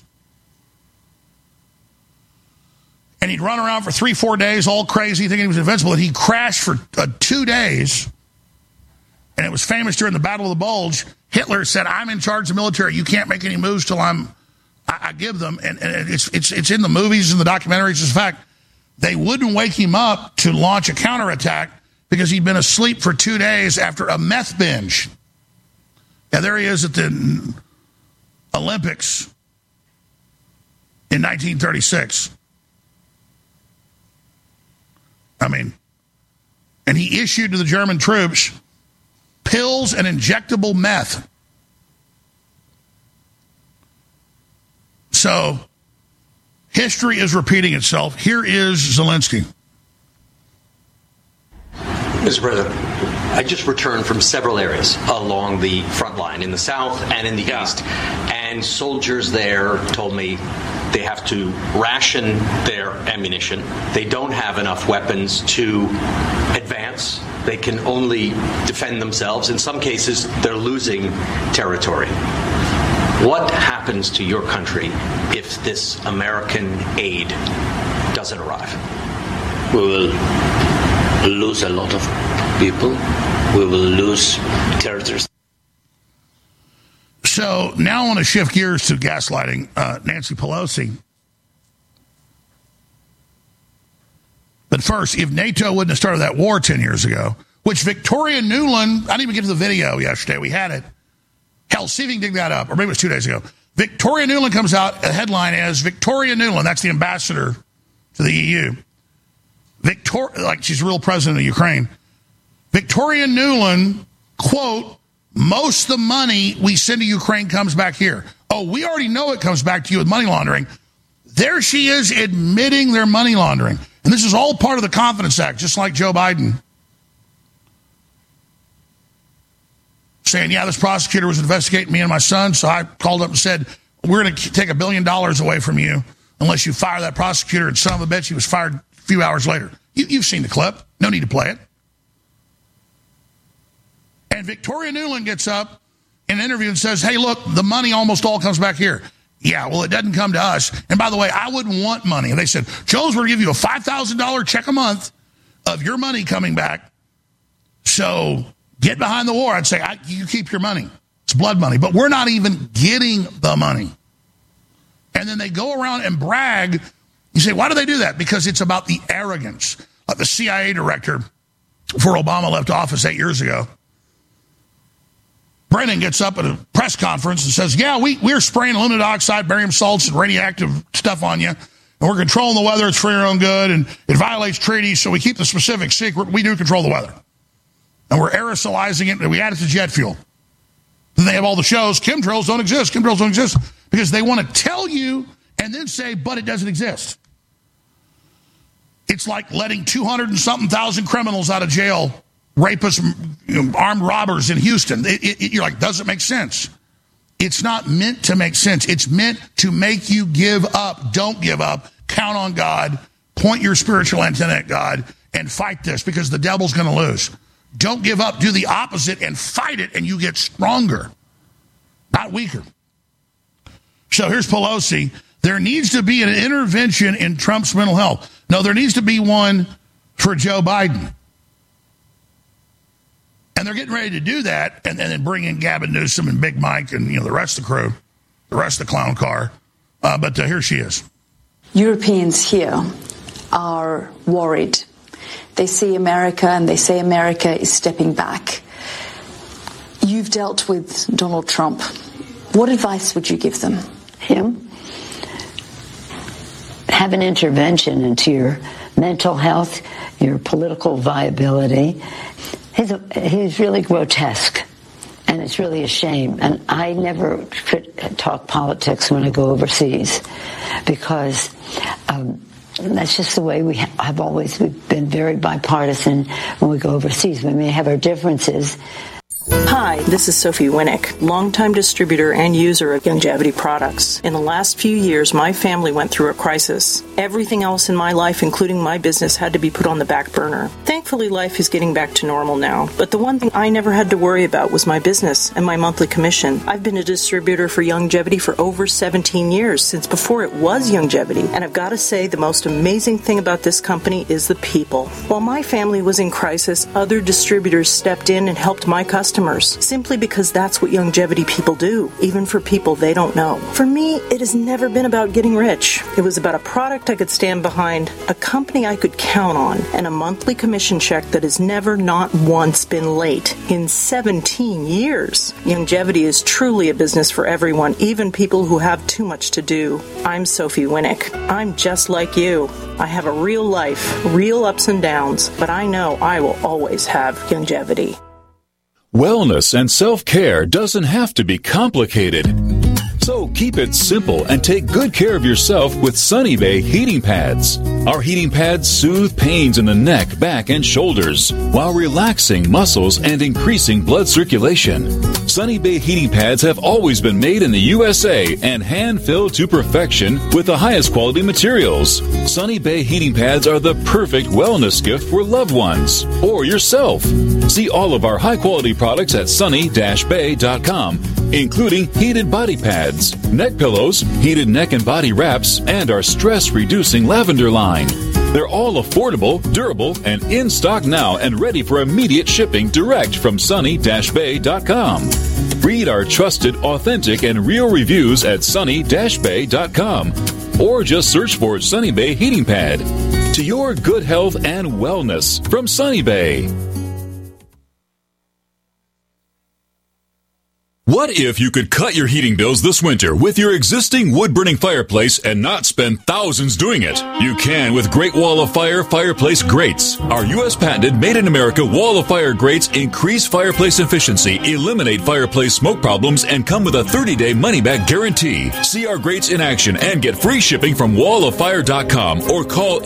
And he'd run around for 3-4 days, all crazy, thinking he was invincible. And he crashed for 2 days. And it was famous during the Battle of the Bulge. Hitler said, I'm in charge of the military. You can't make any moves till I give them. And it's in the movies and the documentaries. It's a fact. They wouldn't wake him up to launch a counterattack because he'd been asleep for 2 days after a meth binge. Yeah, there he is at the Olympics in 1936. And he issued to the German troops pills and injectable meth. So history is repeating itself. Here is Zelensky. Mr. President, I just returned from several areas along the front line in the south and in the east, and soldiers there told me they have to ration their ammunition. They don't have enough weapons to advance. They can only defend themselves. In some cases, they're losing territory. What happens to your country if this American aid doesn't arrive? We will lose a lot of people. We will lose territories. So now I want to shift gears to gaslighting Nancy Pelosi. But first, if NATO wouldn't have started that war 10 years ago, which Victoria Nuland, I didn't even get to the video yesterday. We had it. Hell, see if you can dig that up. Or maybe it was 2 days ago. Victoria Nuland comes out, a headline as Victoria Nuland, that's the ambassador to the EU. Like she's the real president of Ukraine. Victoria Nuland, quote, most of the money we send to Ukraine comes back here. Oh, we already know it comes back to you with money laundering. There she is admitting their money laundering. And this is all part of the Confidence Act, just like Joe Biden. Saying, yeah, this prosecutor was investigating me and my son, so I called up and said, we're going to take $1 billion away from you unless you fire that prosecutor. And son of a bitch, he was fired a few hours later. You've seen the clip. No need to play it. And Victoria Nuland gets up in an interview and says, hey, look, the money almost all comes back here. Yeah, well, it doesn't come to us. And by the way, I wouldn't want money. And they said, Joe's going to give you a $5,000 check a month of your money coming back. So get behind the war. I'd say, you keep your money. It's blood money. But we're not even getting the money. And then they go around and brag. You say, why do they do that? Because it's about the arrogance. Like the CIA director before Obama left office 8 years ago. Brennan gets up at a press conference and says, yeah, we're spraying aluminum dioxide, barium salts, and radioactive stuff on you. And we're controlling the weather. It's for your own good. And it violates treaties, so we keep the specifics secret. We do control the weather. And we're aerosolizing it, and we add it to jet fuel. Then they have all the shows. Chemtrails don't exist. Chemtrails don't exist. Because they want to tell you and then say, but it doesn't exist. It's like letting 200 and something thousand criminals out of jail, rapists, armed robbers in Houston. You're like, doesn't make sense. It's not meant to make sense. It's meant to make you give up. Don't give up. Count on God. Point your spiritual antenna at God and fight this because the devil's going to lose. Don't give up. Do the opposite and fight it, and you get stronger, not weaker. So here's Pelosi. There needs to be an intervention in Trump's mental health. No, there needs to be one for Joe Biden. And they're getting ready to do that and then bring in Gavin Newsom and Big Mike and the rest of the crew, the rest of the clown car. But here she is. Europeans here are worried. They see America and they say America is stepping back. You've dealt with Donald Trump. What advice would you give them? Him? Have an intervention into your mental health, your political viability. He's really grotesque, and it's really a shame. And I never talk politics when I go overseas because that's just the way we have always been very bipartisan when we go overseas. We may have our differences. Hi, this is Sophie Winnick, longtime distributor and user of Youngevity products. In the last few years, my family went through a crisis. Everything else in my life, including my business, had to be put on the back burner. Thankfully, life is getting back to normal now. But the one thing I never had to worry about was my business and my monthly commission. I've been a distributor for Youngevity for over 17 years, since before it was Youngevity. And I've got to say, the most amazing thing about this company is the people. While my family was in crisis, other distributors stepped in and helped my customers, simply because that's what Youngevity people do, even for people they don't know. For me, it has never been about getting rich. It was about a product I could stand behind, a company I could count on, and a monthly commission check that has never, not once, been late in 17 years. Youngevity is truly a business for everyone, even people who have too much to do. I'm Sophie Winnick. I'm just like you. I have a real life, real ups and downs, but I know I will always have Youngevity. Wellness and self-care doesn't have to be complicated. So So keep it simple and take good care of yourself with Sunny Bay heating pads. Our heating pads soothe pains in the neck, back, and shoulders while relaxing muscles and increasing blood circulation. Sunny Bay heating pads have always been made in the USA and hand-filled to perfection with the highest quality materials. Sunny Bay heating pads are the perfect wellness gift for loved ones or yourself. See all of our high-quality products at sunny-bay.com, including heated body pads, neck pillows, heated neck and body wraps, and our stress-reducing lavender line. They're all affordable, durable, and in stock now and ready for immediate shipping direct from sunny-bay.com. Read our trusted, authentic, and real reviews at sunny-bay.com or just search for Sunny Bay Heating Pad. To your good health and wellness from Sunny Bay. What if you could cut your heating bills this winter with your existing wood-burning fireplace and not spend thousands doing it? You can with Great Wall of Fire fireplace grates. Our U.S. patented made-in-America Wall of Fire grates increase fireplace efficiency, eliminate fireplace smoke problems, and come with a 30-day money-back guarantee. See our grates in action and get free shipping from walloffire.com or call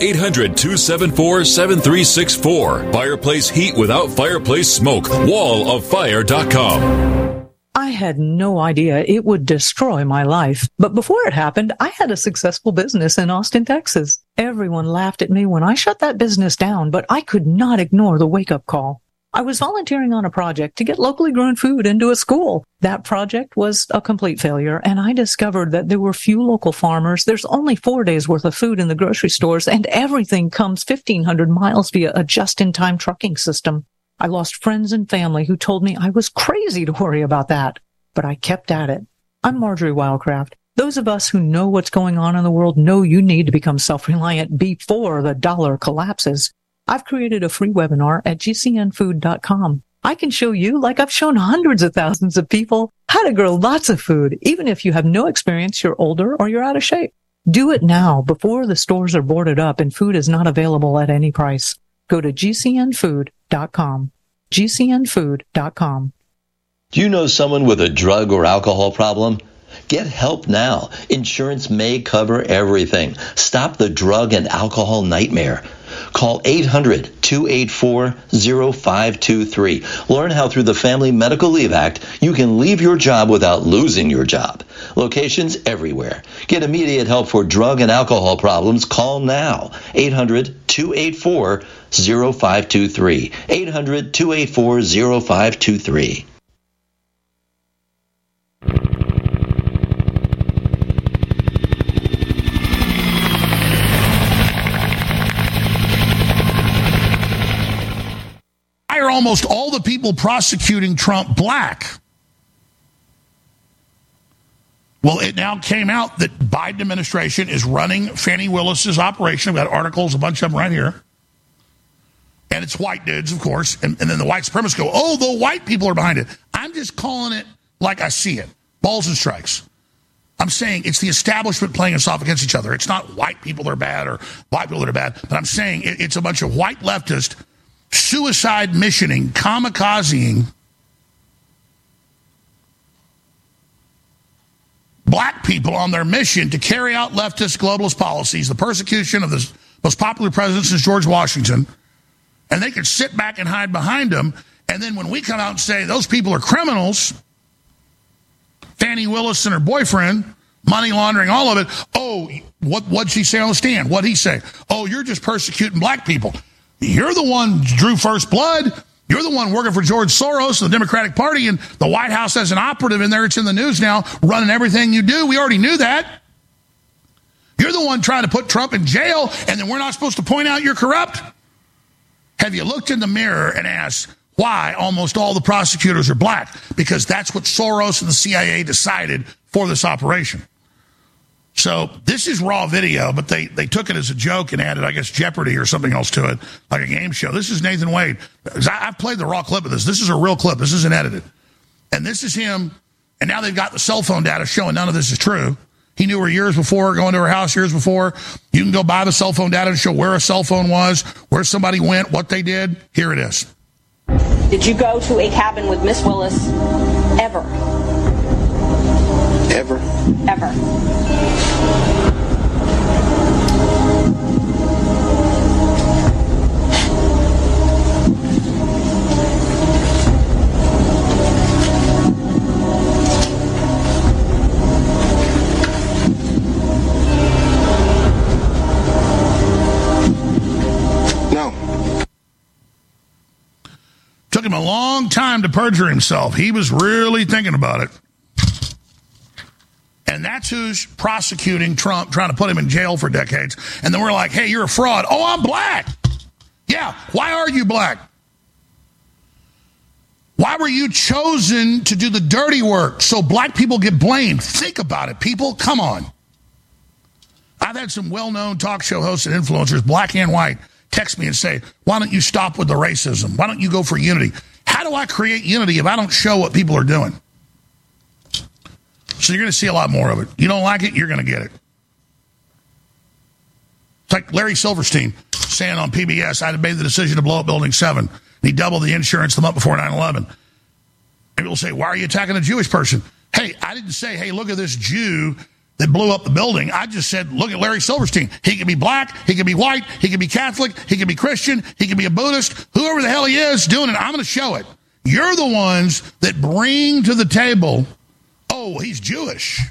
800-274-7364. Fireplace heat without fireplace smoke. walloffire.com. I had no idea it would destroy my life. But before it happened, I had a successful business in Austin, Texas. Everyone laughed at me when I shut that business down, but I could not ignore the wake-up call. I was volunteering on a project to get locally grown food into a school. That project was a complete failure, and I discovered that there were few local farmers. There's only 4 days worth of food in the grocery stores, and everything comes 1,500 miles via a just-in-time trucking system. I lost friends and family who told me I was crazy to worry about that, but I kept at it. I'm Marjorie Wildcraft. Those of us who know what's going on in the world know you need to become self-reliant before the dollar collapses. I've created a free webinar at gcnfood.com. I can show you, like I've shown hundreds of thousands of people, how to grow lots of food, even if you have no experience, you're older, or you're out of shape. Do it now before the stores are boarded up and food is not available at any price. Go to gcnfood.com. gcnfood.com. Do you know someone with a drug or alcohol problem? Get help now. Insurance may cover everything. Stop the drug and alcohol nightmare. Call 800-284-0523. Learn how through the Family Medical Leave Act you can leave your job without losing your job. Locations everywhere. Get immediate help for drug and alcohol problems. Call now. 800-284-0523. 800-284-0523. Why are almost all the people prosecuting Trump black? Well, it now came out that Biden administration is running Fannie Willis's operation. We've got articles, a bunch of them right here. And it's white dudes, of course. And then the white supremacists go, oh, the white people are behind it. I'm just calling it like I see it. Balls and strikes. I'm saying it's the establishment playing us off against each other. It's not white people that are bad or black people that are bad. But I'm saying it's a bunch of white leftists suicide missioning, kamikazing black people on their mission to carry out leftist globalist policies, the persecution of the most popular president since George Washington, and they could sit back and hide behind them. And then when we come out and say those people are criminals, Fannie Willis and her boyfriend, money laundering, all of it, oh, what'd she say on the stand? What'd he say? Oh, you're just persecuting black people. You're the one who drew first blood. You're the one working for George Soros, the Democratic Party, and the White House has an operative in there. It's in the news now, running everything you do. We already knew that. You're the one trying to put Trump in jail, and then we're not supposed to point out you're corrupt? Have you looked in the mirror and asked why almost all the prosecutors are black? Because that's what Soros and the CIA decided for this operation. So this is raw video, but they took it as a joke and added, I guess, Jeopardy or something else to it, like a game show. This is Nathan Wade. I've played the raw clip of this. This is a real clip. This isn't edited. And this is him, and now they've got the cell phone data showing none of this is true. He knew her years before, going to her house years before. You can go buy the cell phone data to show where a cell phone was, where somebody went, what they did. Here it is. Did you go to a cabin with Miss Willis ever? Ever? Ever. Took him a long time to perjure himself. He was really thinking about it. And that's who's prosecuting Trump, trying to put him in jail for decades. And then we're like, hey, you're a fraud. Oh, I'm black. Yeah, why are you black? Why were you chosen to do the dirty work so black people get blamed? Think about it, people. Come on. I've had some well-known talk show hosts and influencers, black and white, text me and say, why don't you stop with the racism? Why don't you go for unity? How do I create unity if I don't show what people are doing? So you're going to see a lot more of it. You don't like it, you're going to get it. It's like Larry Silverstein saying on PBS, I made the decision to blow up Building 7. And he doubled the insurance the month before 9/11. And people say, why are you attacking a Jewish person? Hey, I didn't say, hey, look at this Jew that blew up the building. I just said, look at Larry Silverstein. He can be black, he can be white, he can be Catholic, he can be Christian, he can be a Buddhist, whoever the hell he is doing it, I'm going to show it. You're the ones that bring to the table, oh, he's Jewish.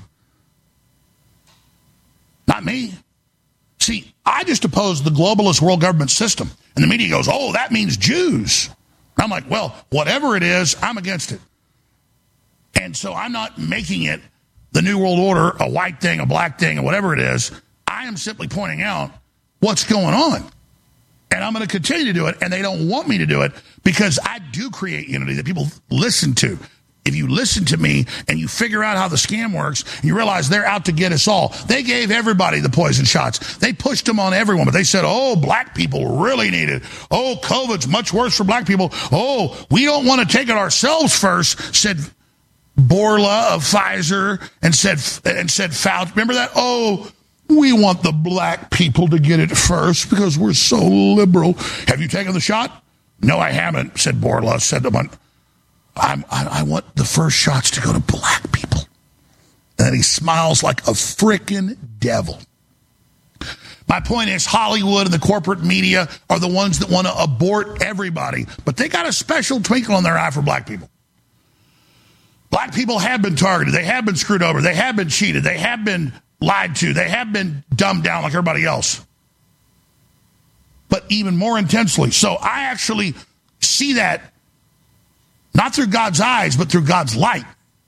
Not me. See, I just oppose the globalist world government system. And the media goes, oh, that means Jews. I'm like, well, whatever it is, I'm against it. And so I'm not making it the New World Order, a white thing, a black thing, or whatever it is. I am simply pointing out what's going on. And I'm going to continue to do it, and they don't want me to do it because I do create unity that people listen to. If you listen to me and you figure out how the scam works, and you realize they're out to get us all. They gave everybody the poison shots. They pushed them on everyone, but they said, oh, black people really need it. Oh, COVID's much worse for black people. Oh, we don't want to take it ourselves first, said Bourla of Pfizer, and said Fauci. Remember that? Oh, we want the black people to get it first because we're so liberal. Have you taken the shot? No, I haven't, said Bourla. Said the one, I want the first shots to go to black people. And he smiles like a frickin' devil. My point is Hollywood and the corporate media are the ones that want to abort everybody, but they got a special twinkle in their eye for black people. Black people have been targeted. They have been screwed over. They have been cheated. They have been lied to. They have been dumbed down like everybody else. But even more intensely. So I actually see that not through God's eyes, but through God's light.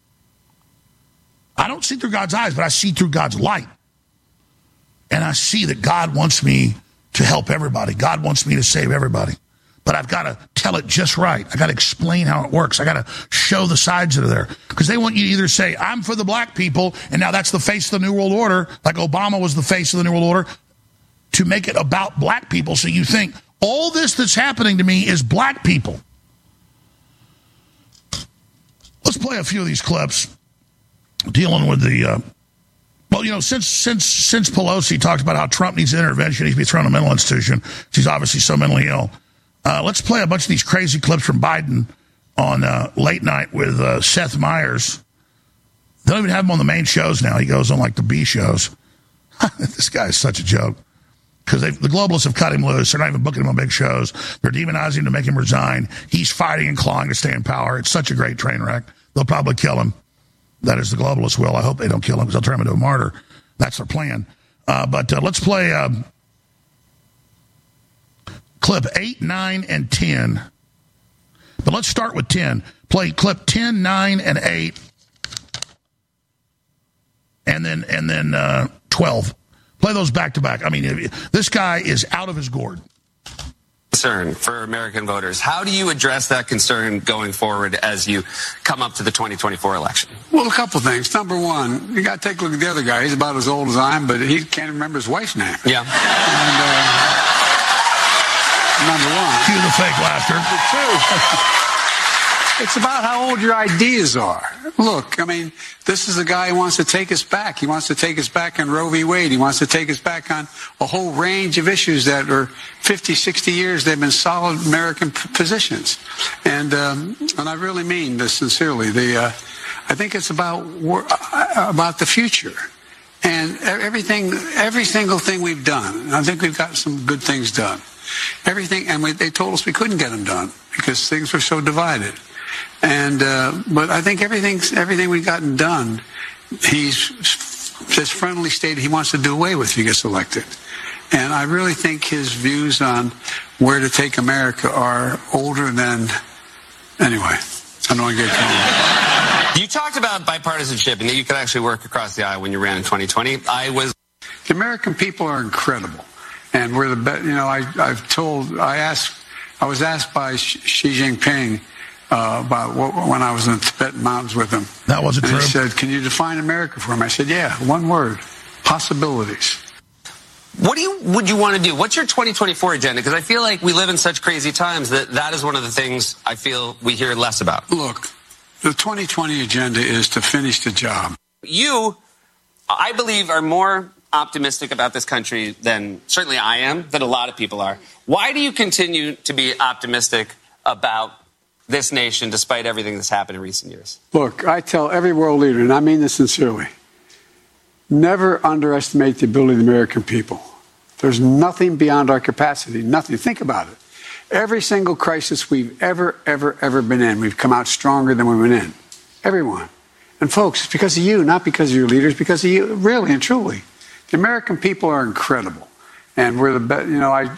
I don't see through God's eyes, but I see through God's light. And I see that God wants me to help everybody. God wants me to save everybody. But I've got to tell it just right. I got to explain how it works. I got to show the sides that are there. Because they want you to either say, I'm for the black people, and now that's the face of the New World Order, like Obama was the face of the New World Order, to make it about black people. So you think, all this that's happening to me is black people. Let's play a few of these clips dealing with the... Well, you know, since Pelosi talked about how Trump needs intervention, he needs to be thrown in a mental institution. She's obviously so mentally ill. Let's play a bunch of these crazy clips from Biden on late night with Seth Meyers. They don't even have him on the main shows now. He goes on like the B shows. This guy is such a joke. Because the globalists have cut him loose. They're not even booking him on big shows. They're demonizing him to make him resign. He's fighting and clawing to stay in power. It's such a great train wreck. They'll probably kill him. That is, the globalists will. I hope they don't kill him because they'll turn him into a martyr. That's their plan. But let's play clip 8, 9, and 10. But let's start with 10. Play clip 10, 9, and 8. And then 12. Play those back to back. I mean, this guy is out of his gourd. Concern for American voters. How do you address that concern going forward as you come up to the 2024 election? Well, a couple things. Number one, you got to take a look at the other guy. He's about as old as I am, but he can't remember his wife's name. Yeah. And, number one. Cue the fake laughter. Number two. It's about how old your ideas are. Look, I mean, this is a guy who wants to take us back. He wants to take us back on Roe v. Wade. He wants to take us back on a whole range of issues that are 50, 60 years. They've been solid American positions. And I really mean this sincerely. I think it's about the future. And every single thing we've done, I think we've got some good things done. Everything, and they told us we couldn't get them done because things were so divided. And but I think everything we've gotten done, he's just friendly stated he wants to do away with if he gets elected. And I really think his views on where to take America are older than... Anyway, I don't want to get going. You talked about bipartisanship and that you could actually work across the aisle when you ran in 2020. The American people are incredible. And we're the best. You know, I was asked by Xi Jinping about when I was in the Tibetan mountains with him. That wasn't true. He said, "Can you define America for him?" I said, "Yeah, one word: possibilities." What would you want to do? What's your 2024 agenda? Because I feel like we live in such crazy times that is one of the things I feel we hear less about. Look, the 2020 agenda is to finish the job. You, I believe, are more optimistic about this country than certainly I am, than a lot of people are. Why do you continue to be optimistic about this nation despite everything that's happened in recent years? Look, I tell every world leader, and I mean this sincerely, never underestimate the ability of the American people. There's nothing beyond our capacity, nothing. Think about it. Every single crisis we've ever been in, we've come out stronger than we went in. Everyone. And folks, it's because of you, not because of your leaders, because of you, really and truly. The American people are incredible. And we're the best. You know, I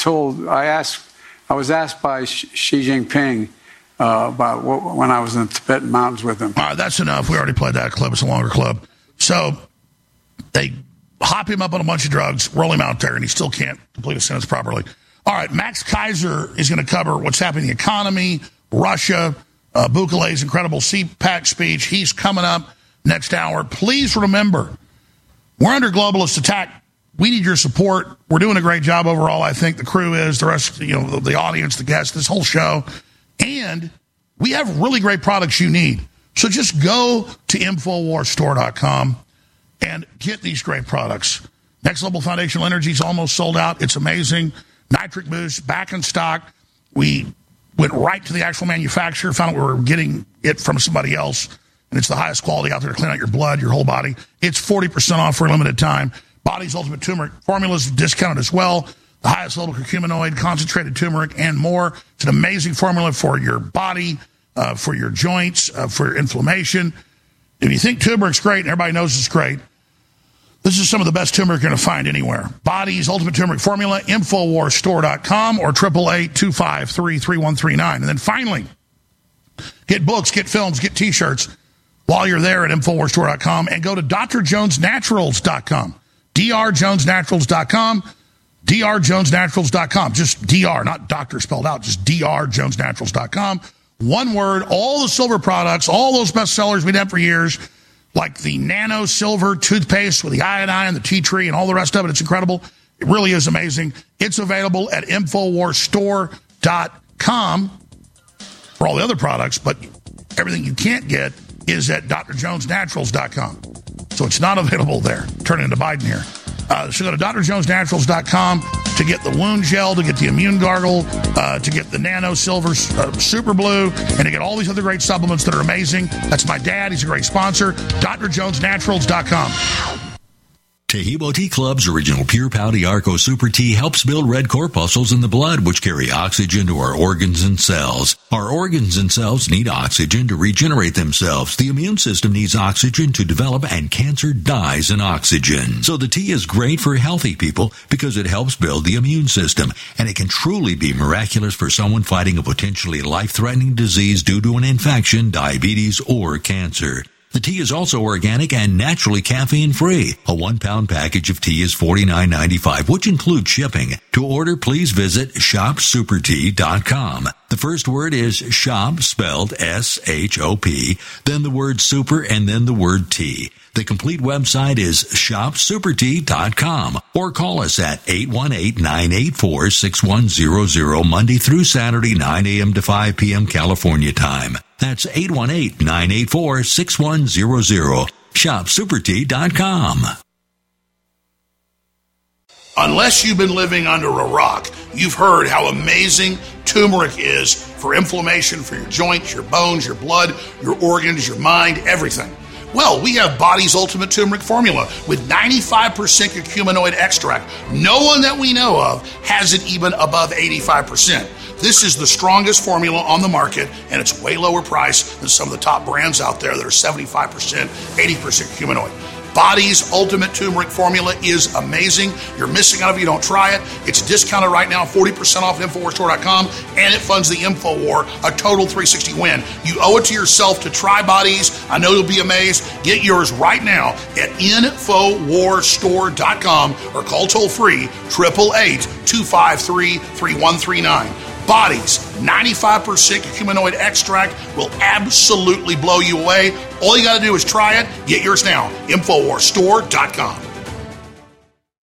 was asked by Xi Jinping about when I was in the Tibetan mountains with him. All right, that's enough. We already played that clip. It's a longer clip. So they hop him up on a bunch of drugs, roll him out there, and he still can't complete a sentence properly. All right, Max Kaiser is going to cover what's happening in the economy, Russia, Bukele's incredible CPAC speech. He's coming up next hour. Please remember, we're under globalist attack. We need your support. We're doing a great job overall, I think. The crew is, the rest, the audience, the guests, this whole show. And we have really great products you need. So just go to InfoWarsStore.com and get these great products. Next Level Foundational Energy is almost sold out. It's amazing. Nitric Boost, back in stock. We went right to the actual manufacturer, found out we were getting it from somebody else, and it's the highest quality out there to clean out your blood, your whole body. It's 40% off for a limited time. Body's Ultimate Turmeric formula is discounted as well. The highest level curcuminoid, concentrated turmeric, and more. It's an amazing formula for your body, for your joints, for inflammation. If you think turmeric's great, and everybody knows it's great, this is some of the best turmeric you're going to find anywhere. Body's Ultimate Turmeric Formula, InfoWarsStore.com, or 888-253-3139. And then finally, get books, get films, get T-shirts while you're there at InfoWarsStore.com, and go to drjonesnaturals.com. drjonesnaturals.com. drjonesnaturals.com. Just DR, not doctor spelled out, just drjonesnaturals.com. One word, all the silver products, all those bestsellers we've had for years, like the Nano Silver toothpaste with the iodine and the tea tree and all the rest of it. It's incredible. It really is amazing. It's available at InfoWarsStore.com for all the other products, but everything you can't get is at drjonesnaturals.com. So it's not available there. Turn into Biden here. So go to drjonesnaturals.com to get the wound gel, to get the immune gargle, to get the Nano Silver Super Blue, and to get all these other great supplements that are amazing. That's my dad. He's a great sponsor. drjonesnaturals.com. Tahibo Tea Club's original Pure Pouty Arco Super Tea helps build red corpuscles in the blood, which carry oxygen to our organs and cells. Our organs and cells need oxygen to regenerate themselves. The immune system needs oxygen to develop, and cancer dies in oxygen. So the tea is great for healthy people because it helps build the immune system, and it can truly be miraculous for someone fighting a potentially life-threatening disease due to an infection, diabetes, or cancer. The tea is also organic and naturally caffeine-free. A 1-pound package of tea is $49.95, which includes shipping. To order, please visit shopsupertea.com. The first word is shop, spelled S-H-O-P, then the word super, and then the word tea. The complete website is shopsupertea.com, or call us at 818-984-6100 Monday through Saturday, 9 a.m. to 5 p.m. California time. That's 818-984-6100. Shopsupertea.com. Unless you've been living under a rock, you've heard how amazing turmeric is for inflammation, for your joints, your bones, your blood, your organs, your mind, everything. Well, we have Body's Ultimate Turmeric Formula with 95% curcuminoid extract. No one that we know of has it even above 85%. This is the strongest formula on the market, and it's way lower price than some of the top brands out there that are 75%, 80% curcuminoid. Body's Ultimate Turmeric Formula is amazing. You're missing out if you don't try it. It's discounted right now, 40% off at InfoWarsStore.com, and it funds the InfoWar, a total 360 win. You owe it to yourself to try Body's. I know you'll be amazed. Get yours right now at InfoWarsStore.com or call toll-free 888-253-3139. Body's 95% curcuminoid extract will absolutely blow you away. All you got to do is try it. Get yours now. InfoWarsStore.com.